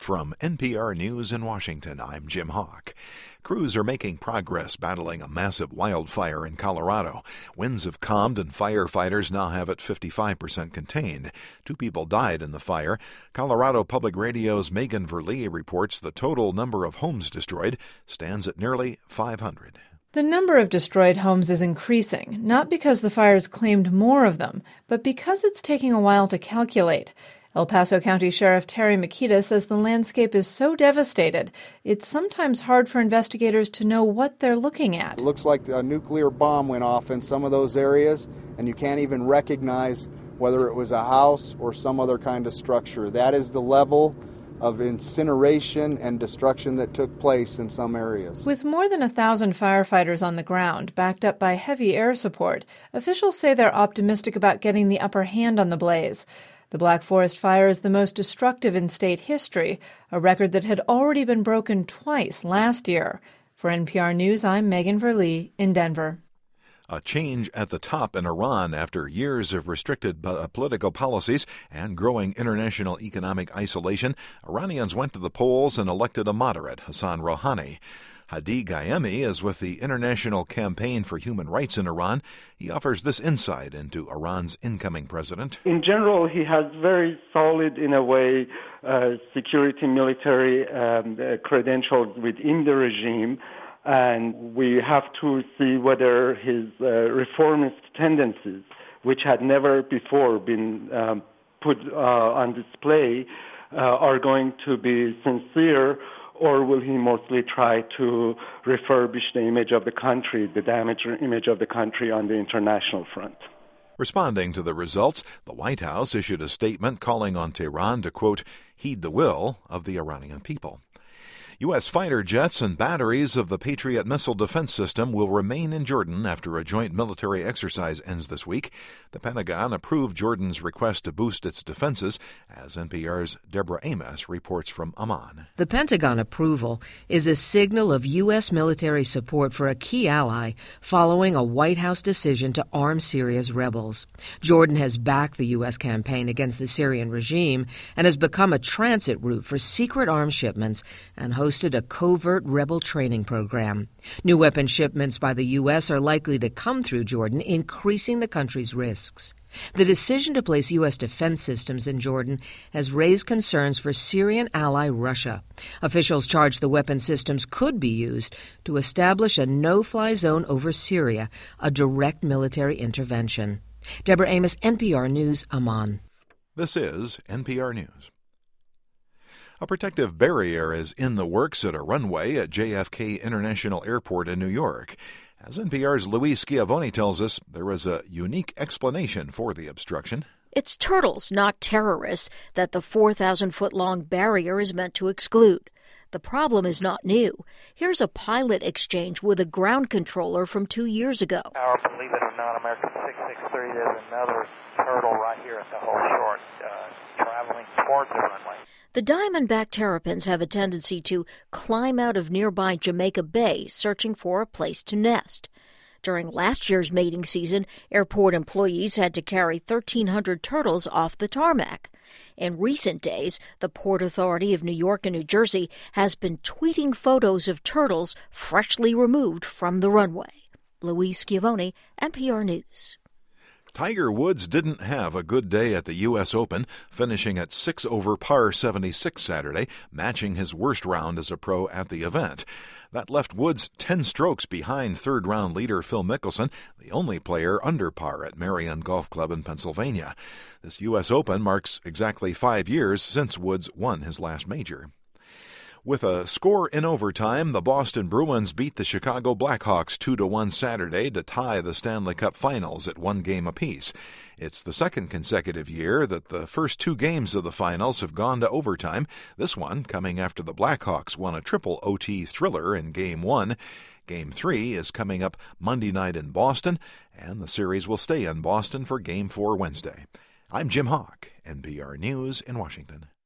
From NPR News in Washington, I'm Jim Hawk. Crews are making progress battling a massive wildfire in Colorado. Winds have calmed and firefighters now have it 55% contained. 2 people died in the fire. Colorado Public Radio's Megan Verlee reports the total number of homes destroyed stands at nearly 500. The number of destroyed homes is increasing, not because the fires claimed more of them, but because it's taking a while to calculate. El Paso County Sheriff Terry Makita says the landscape is so devastated, it's sometimes hard for investigators to know what they're looking at. It looks like a nuclear bomb went off in some of those areas, and you can't even recognize whether it was a house or some other kind of structure. That is the level of incineration and destruction that took place in some areas. With more than 1,000 firefighters on the ground, backed up by heavy air support, officials say they're optimistic about getting the upper hand on the blaze. The Black Forest Fire is the most destructive in state history, a record that had already been broken twice last year. For NPR News, I'm Megan Verlee in Denver. A change at the top in Iran after years of restricted political policies and growing international economic isolation. Iranians went to the polls and elected a moderate, Hassan Rouhani. Hadi Ghaemi is with the International Campaign for Human Rights in Iran. He offers this insight into Iran's incoming president. In general, he has very solid, in a way, security, military credentials within the regime. And we have to see whether his reformist tendencies, which had never before been put on display, are going to be sincere, or will he mostly try to refurbish the image of the country, the damaged image of the country on the international front? Responding to the results, the White House issued a statement calling on Tehran to, quote, heed the will of the Iranian people. U.S. fighter jets and batteries of the Patriot missile defense system will remain in Jordan after a joint military exercise ends this week. The Pentagon approved Jordan's request to boost its defenses, as NPR's Deborah Amos reports from Amman. The Pentagon approval is a signal of U.S. military support for a key ally following a White House decision to arm Syria's rebels. Jordan has backed the U.S. campaign against the Syrian regime and has become a transit route for secret arms shipments and hosted a covert rebel training program. New weapon shipments by the U.S. are likely to come through Jordan, increasing the country's risks. The decision to place U.S. defense systems in Jordan has raised concerns for Syrian ally Russia. Officials charge the weapon systems could be used to establish a no-fly zone over Syria, a direct military intervention. Deborah Amos, NPR News, Amman. This is NPR News. A protective barrier is in the works at a runway at JFK International Airport in New York. As NPR's Louise Schiavone tells us, there is a unique explanation for the obstruction. It's turtles, not terrorists, that the 4,000-foot-long barrier is meant to exclude. The problem is not new. Here's a pilot exchange with a ground controller from 2 years ago. Believe it or not, American 663, there's another turtle right here at the whole short, traveling toward the runway. The diamondback terrapins have a tendency to climb out of nearby Jamaica Bay, searching for a place to nest. During last year's mating season, airport employees had to carry 1,300 turtles off the tarmac. In recent days, the Port Authority of New York and New Jersey has been tweeting photos of turtles freshly removed from the runway. Louise Schiavone, NPR News. Tiger Woods didn't have a good day at the U.S. Open, finishing at 6 over par 76 Saturday, matching his worst round as a pro at the event. That left Woods 10 strokes behind third-round leader Phil Mickelson, the only player under par at Merion Golf Club in Pennsylvania. This U.S. Open marks exactly 5 years since Woods won his last major. With a score in overtime, the Boston Bruins beat the Chicago Blackhawks 2-1 Saturday to tie the Stanley Cup Finals at 1 game apiece. It's the second consecutive year that the first 2 games of the finals have gone to overtime, this one coming after the Blackhawks won a triple OT thriller in Game 1. Game 3 is coming up Monday night in Boston, and the series will stay in Boston for Game 4 Wednesday. I'm Jim Hawk, NPR News in Washington.